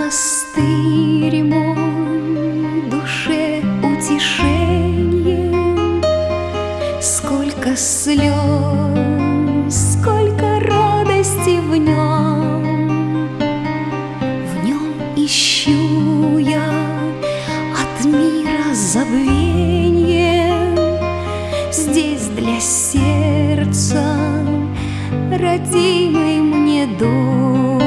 монастырь мой, душе утешенье. Сколько слез, сколько радости в нем ищу я от мира забвенье. Здесь для сердца родимый мне дом,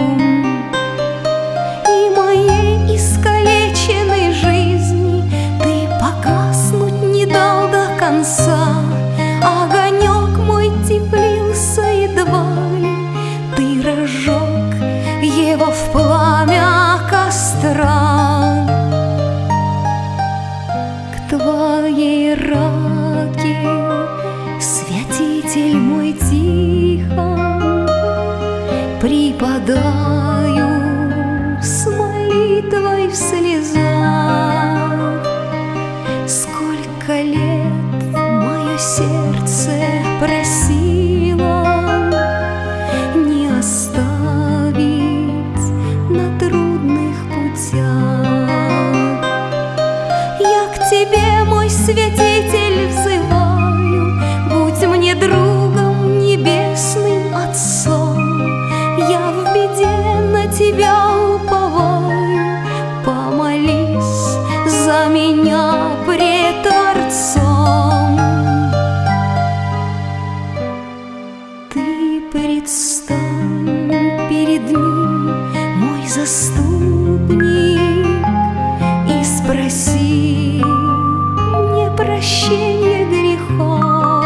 и моей искалеченной жизни ты погаснуть не дал до конца. Огонек мой теплился едва ли, ты разжег его в пламя костра. К твоей раке, святитель мой, тихо припадаю с молитвой в слезах. Сколько лет мое сердце просило не оставить на трудных путях. Я к тебе, мой святитель, взываю, будь мне другом, небесным отцом. Я в беде на тебя уповаю, помолись за меня пред Творцом. Ты предстань перед ним, мой заступник, и спроси мне прощения грехов.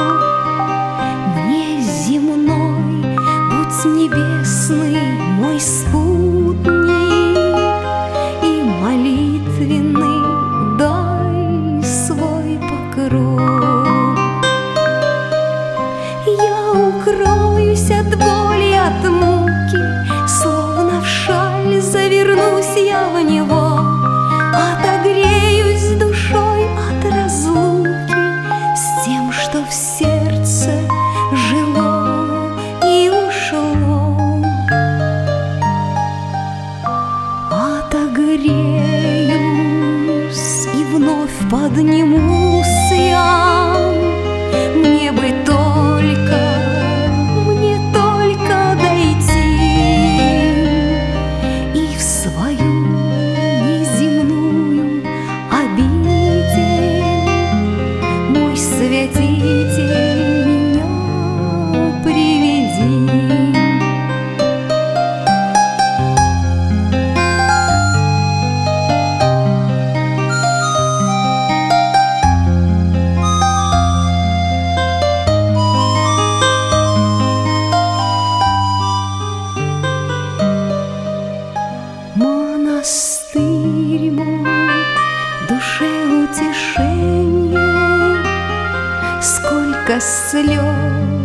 Мне земной, будь небесный мой спутник, и молитвенный дай свой покров. Я укроюсь от боли, от муки, словно в шаль завернусь я в него. Отогреюсь душой от разлуки с тем, что в сердце жило и ушло. Отогреюсь и вновь поднимусь я. Мне бы только дойти и в свою неземную обитель, мой святитель, меня приведи. Монастырь мой, душе утешенье, сколько слез,